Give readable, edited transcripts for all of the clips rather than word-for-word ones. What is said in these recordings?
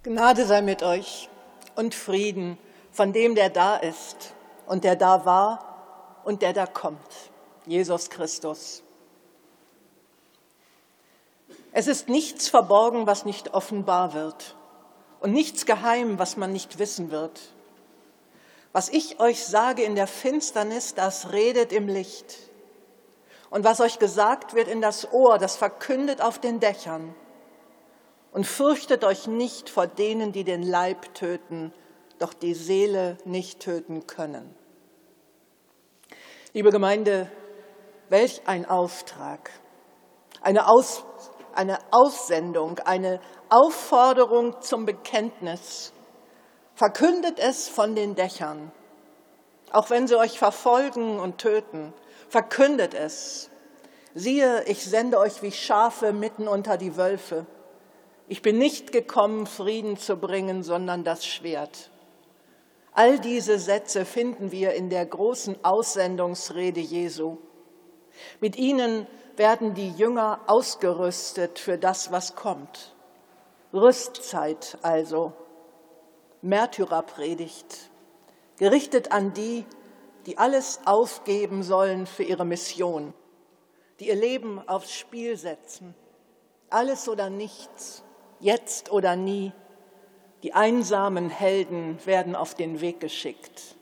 Gnade sei mit euch und Frieden von dem, der da ist und der da war und der da kommt, Jesus Christus. Es ist nichts verborgen, was nicht offenbar wird, und nichts geheim, was man nicht wissen wird. Was ich euch sage in der Finsternis, das redet im Licht. Und was euch gesagt wird in das Ohr, das verkündet auf den Dächern. Und fürchtet euch nicht vor denen, die den Leib töten, doch die Seele nicht töten können. Liebe Gemeinde, welch ein Auftrag, eine Aussendung, eine Aufforderung zum Bekenntnis. Verkündet es von den Dächern, auch wenn sie euch verfolgen und töten. Verkündet es. Siehe, ich sende euch wie Schafe mitten unter die Wölfe. Ich bin nicht gekommen, Frieden zu bringen, sondern das Schwert. All diese Sätze finden wir in der großen Aussendungsrede Jesu. Mit ihnen werden die Jünger ausgerüstet für das, was kommt. Rüstzeit also, Märtyrerpredigt, gerichtet an die, die alles aufgeben sollen für ihre Mission, die ihr Leben aufs Spiel setzen. Alles oder nichts, jetzt oder nie. Die einsamen Helden werden auf den Weg geschickt.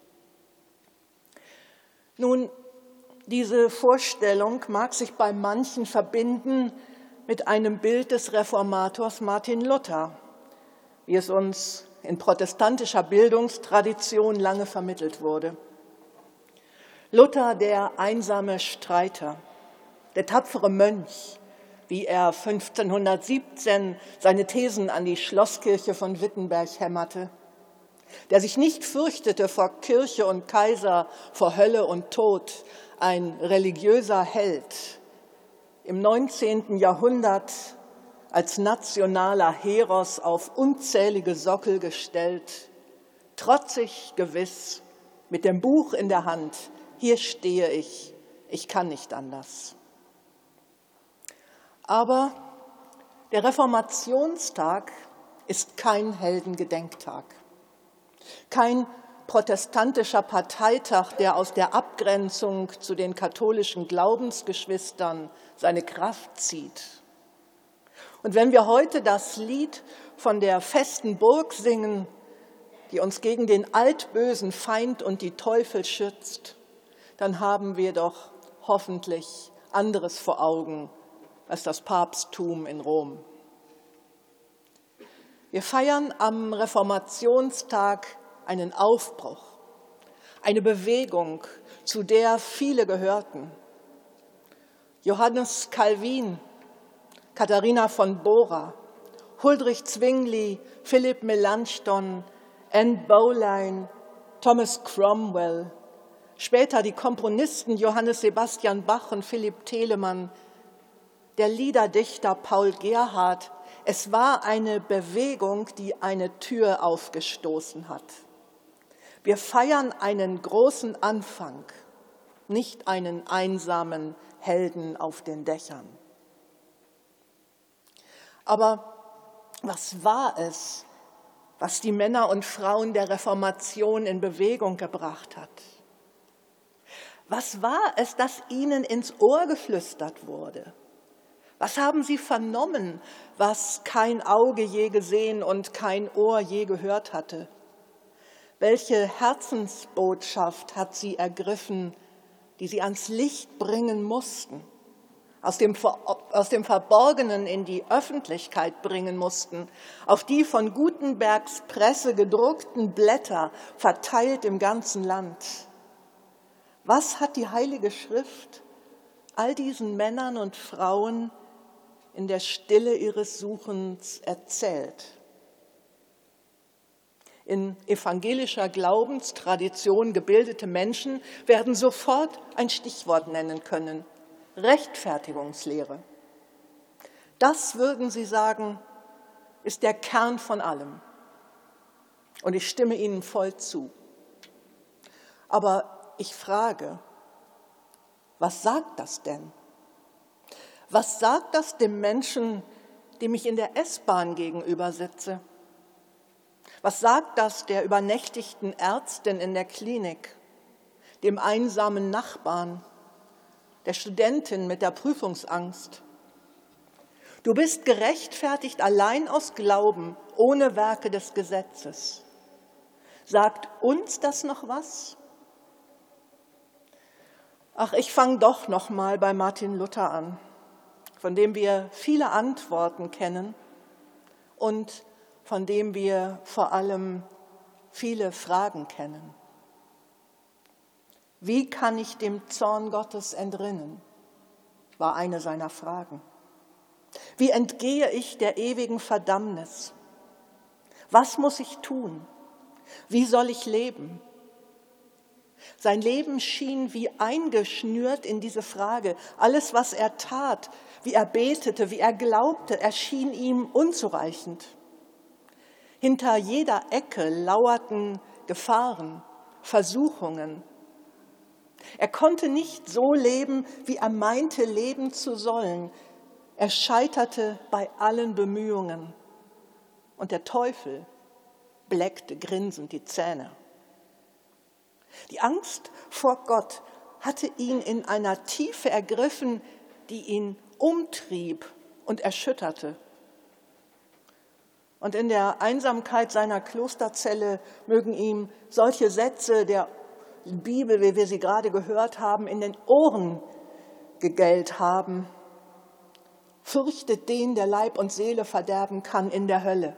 Nun, diese Vorstellung mag sich bei manchen verbinden mit einem Bild des Reformators Martin Luther, wie es uns in protestantischer Bildungstradition lange vermittelt wurde. Luther, der einsame Streiter, der tapfere Mönch, wie er 1517 seine Thesen an die Schlosskirche von Wittenberg hämmerte, der sich nicht fürchtete vor Kirche und Kaiser, vor Hölle und Tod, ein religiöser Held, im 19. Jahrhundert als nationaler Heros auf unzählige Sockel gestellt, trotzig gewiss, mit dem Buch in der Hand, hier stehe ich kann nicht anders. Aber der Reformationstag ist kein Heldengedenktag, kein protestantischer Parteitag, der aus der Abgrenzung zu den katholischen Glaubensgeschwistern seine Kraft zieht. Und wenn wir heute das Lied von der festen Burg singen, die uns gegen den altbösen Feind und die Teufel schützt, dann haben wir doch hoffentlich anderes vor Augen als das Papsttum in Rom. Wir feiern am Reformationstag einen Aufbruch, eine Bewegung, zu der viele gehörten. Johannes Calvin, Katharina von Bora, Huldrych Zwingli, Philipp Melanchthon, Anne Boleyn, Thomas Cromwell, später die Komponisten Johannes Sebastian Bach und Philipp Telemann, der Liederdichter Paul Gerhardt. Es war eine Bewegung, die eine Tür aufgestoßen hat. Wir feiern einen großen Anfang, nicht einen einsamen Helden auf den Dächern. Aber was war es, was die Männer und Frauen der Reformation in Bewegung gebracht hat? Was war es, das ihnen ins Ohr geflüstert wurde? Was haben sie vernommen, was kein Auge je gesehen und kein Ohr je gehört hatte? Welche Herzensbotschaft hat sie ergriffen, die sie ans Licht bringen mussten, aus dem Verborgenen in die Öffentlichkeit bringen mussten, auf die von Gutenbergs Presse gedruckten Blätter verteilt im ganzen Land? Was hat die Heilige Schrift all diesen Männern und Frauen in der Stille ihres Suchens erzählt? In evangelischer Glaubenstradition gebildete Menschen werden sofort ein Stichwort nennen können: Rechtfertigungslehre. Das, würden sie sagen, ist der Kern von allem. Und ich stimme ihnen voll zu. Aber ich frage, was sagt das denn? Was sagt das dem Menschen, dem ich in der S-Bahn gegenüber sitze, Was sagt das der übernächtigten Ärztin in der Klinik, dem einsamen Nachbarn, der Studentin mit der Prüfungsangst? Du bist gerechtfertigt allein aus Glauben, ohne Werke des Gesetzes. Sagt uns das noch was? Ach, ich fange doch noch mal bei Martin Luther an, von dem wir viele Antworten kennen und von dem wir vor allem viele Fragen kennen. Wie kann ich dem Zorn Gottes entrinnen? War eine seiner Fragen. Wie entgehe ich der ewigen Verdammnis? Was muss ich tun? Wie soll ich leben? Sein Leben schien wie eingeschnürt in diese Frage. Alles, was er tat, wie er betete, wie er glaubte, erschien ihm unzureichend. Hinter jeder Ecke lauerten Gefahren, Versuchungen. Er konnte nicht so leben, wie er meinte, leben zu sollen. Er scheiterte bei allen Bemühungen. Und der Teufel bleckte grinsend die Zähne. Die Angst vor Gott hatte ihn in einer Tiefe ergriffen, die ihn umtrieb und erschütterte. Und in der Einsamkeit seiner Klosterzelle mögen ihm solche Sätze der Bibel, wie wir sie gerade gehört haben, in den Ohren gegellt haben. Fürchtet den, der Leib und Seele verderben kann in der Hölle.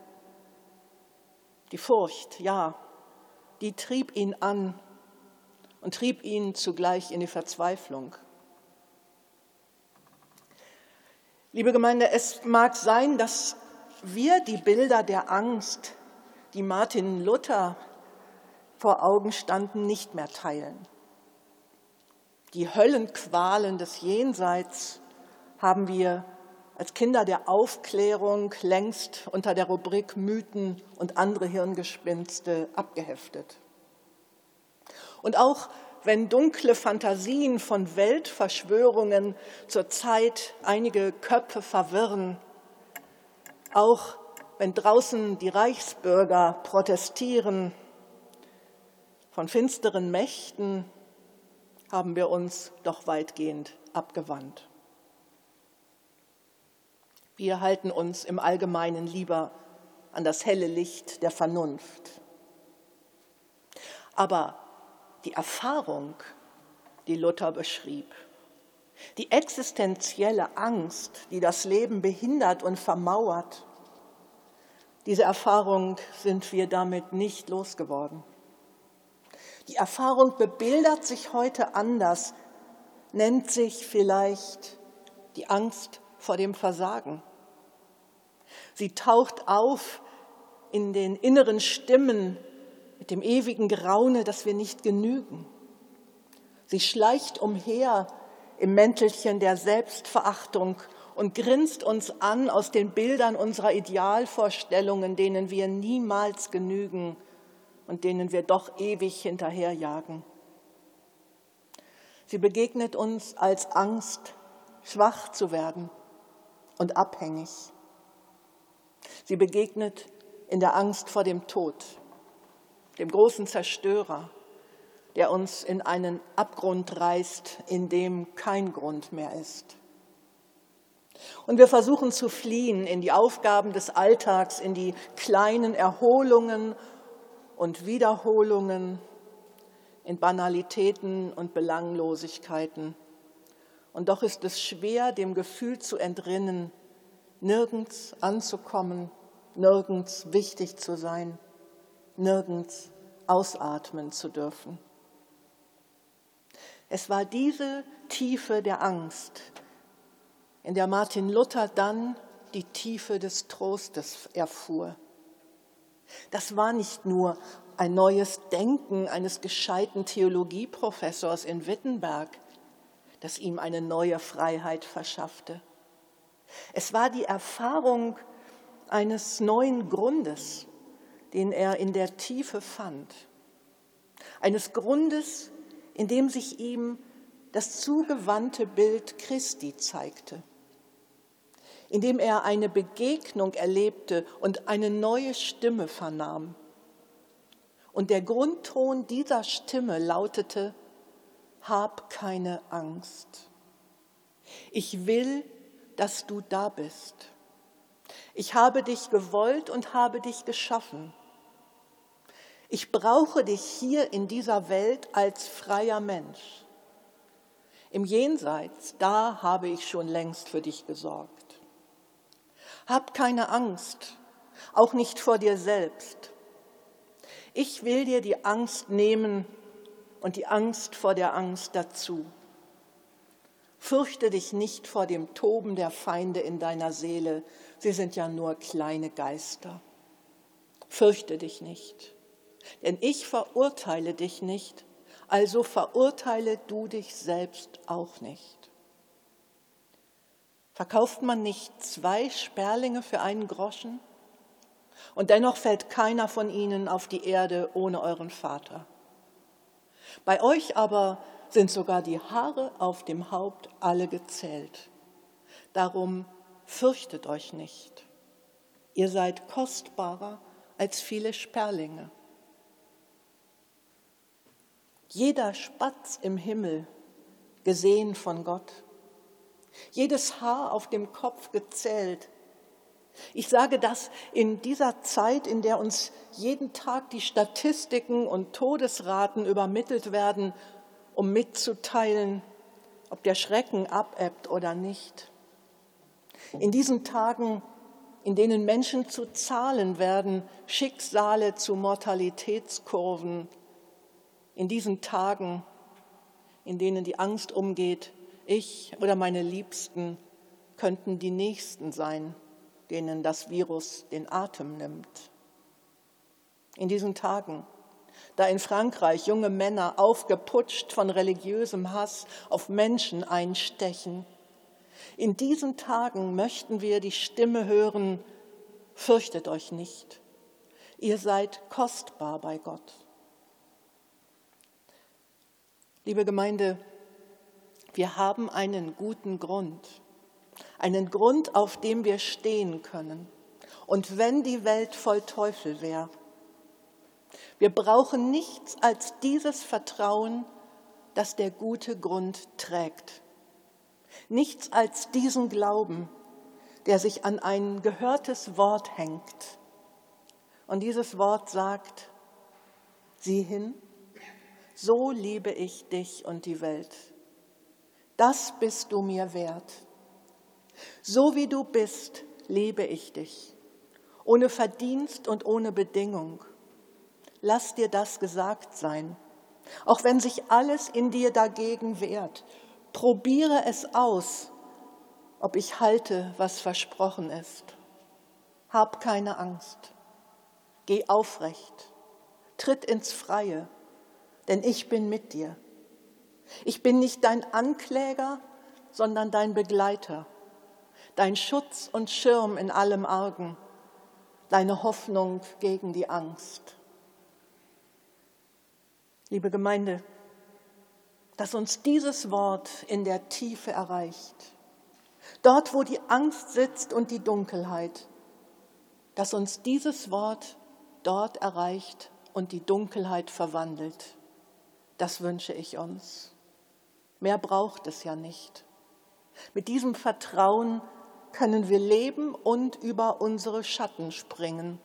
Die Furcht, ja, die trieb ihn an und trieb ihn zugleich in die Verzweiflung. Liebe Gemeinde, es mag sein, dass wir die Bilder der Angst, die Martin Luther vor Augen standen, nicht mehr teilen. Die Höllenqualen des Jenseits haben wir als Kinder der Aufklärung längst unter der Rubrik Mythen und andere Hirngespinste abgeheftet. Und auch wenn dunkle Fantasien von Weltverschwörungen zurzeit einige Köpfe verwirren, auch wenn draußen die Reichsbürger protestieren, von finsteren Mächten haben wir uns doch weitgehend abgewandt. Wir halten uns im Allgemeinen lieber an das helle Licht der Vernunft. Aber die Erfahrung, die Luther beschrieb, die existenzielle Angst, die das Leben behindert und vermauert, diese Erfahrung sind wir damit nicht losgeworden. Die Erfahrung bebildert sich heute anders, nennt sich vielleicht die Angst vor dem Versagen. Sie taucht auf in den inneren Stimmen mit dem ewigen Graune, dass wir nicht genügen. Sie schleicht umher im Mäntelchen der Selbstverachtung und grinst uns an aus den Bildern unserer Idealvorstellungen, denen wir niemals genügen und denen wir doch ewig hinterherjagen. Sie begegnet uns als Angst, schwach zu werden und abhängig. Sie begegnet in der Angst vor dem Tod, dem großen Zerstörer, der uns in einen Abgrund reißt, in dem kein Grund mehr ist. Und wir versuchen zu fliehen in die Aufgaben des Alltags, in die kleinen Erholungen und Wiederholungen, in Banalitäten und Belanglosigkeiten. Und doch ist es schwer, dem Gefühl zu entrinnen, nirgends anzukommen, nirgends wichtig zu sein, nirgends ausatmen zu dürfen. Es war diese Tiefe der Angst, in der Martin Luther dann die Tiefe des Trostes erfuhr. Das war nicht nur ein neues Denken eines gescheiten Theologieprofessors in Wittenberg, das ihm eine neue Freiheit verschaffte. Es war die Erfahrung eines neuen Grundes, den er in der Tiefe fand. Eines Grundes, in dem sich ihm das zugewandte Bild Christi zeigte. in dem er eine Begegnung erlebte und eine neue Stimme vernahm. Und der Grundton dieser Stimme lautete: Hab keine Angst. Ich will, dass du da bist. Ich habe dich gewollt und habe dich geschaffen. Ich brauche dich hier in dieser Welt als freier Mensch. Im Jenseits, da habe ich schon längst für dich gesorgt. Hab keine Angst, auch nicht vor dir selbst. Ich will dir die Angst nehmen und die Angst vor der Angst dazu. Fürchte dich nicht vor dem Toben der Feinde in deiner Seele, sie sind ja nur kleine Geister. Fürchte dich nicht, denn ich verurteile dich nicht, also verurteile du dich selbst auch nicht. Verkauft man nicht 2 Sperlinge für einen Groschen? Und dennoch fällt keiner von ihnen auf die Erde ohne euren Vater. Bei euch aber sind sogar die Haare auf dem Haupt alle gezählt. Darum fürchtet euch nicht. Ihr seid kostbarer als viele Sperlinge. Jeder Spatz im Himmel, gesehen von Gott. Jedes Haar auf dem Kopf gezählt. Ich sage das in dieser Zeit, in der uns jeden Tag die Statistiken und Todesraten übermittelt werden, um mitzuteilen, ob der Schrecken abebbt oder nicht. In diesen Tagen, in denen Menschen zu Zahlen werden, Schicksale zu Mortalitätskurven, in diesen Tagen, in denen die Angst umgeht, ich oder meine Liebsten könnten die Nächsten sein, denen das Virus den Atem nimmt. In diesen Tagen, da in Frankreich junge Männer aufgeputscht von religiösem Hass auf Menschen einstechen, in diesen Tagen möchten wir die Stimme hören: Fürchtet euch nicht, ihr seid kostbar bei Gott. Liebe Gemeinde, wir haben einen guten Grund, auf dem wir stehen können. Und wenn die Welt voll Teufel wäre, wir brauchen nichts als dieses Vertrauen, das der gute Grund trägt. Nichts als diesen Glauben, der sich an ein gehörtes Wort hängt. Und dieses Wort sagt: Sieh hin, so liebe ich dich und die Welt. Das bist du mir wert. So wie du bist, liebe ich dich, ohne Verdienst und ohne Bedingung. Lass dir das gesagt sein, auch wenn sich alles in dir dagegen wehrt. Probiere es aus, ob ich halte, was versprochen ist. Hab keine Angst, geh aufrecht, tritt ins Freie, denn ich bin mit dir. Ich bin nicht dein Ankläger, sondern dein Begleiter, dein Schutz und Schirm in allem Argen, deine Hoffnung gegen die Angst. Liebe Gemeinde, dass uns dieses Wort in der Tiefe erreicht, dort, wo die Angst sitzt und die Dunkelheit, dass uns dieses Wort dort erreicht und die Dunkelheit verwandelt. Das wünsche ich uns. Mehr braucht es ja nicht. Mit diesem Vertrauen können wir leben und über unsere Schatten springen.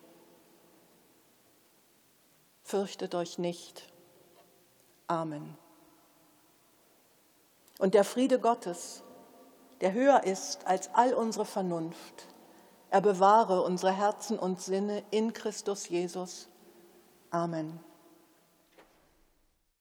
Fürchtet euch nicht. Amen. Und der Friede Gottes, der höher ist als all unsere Vernunft, er bewahre unsere Herzen und Sinne in Christus Jesus. Amen.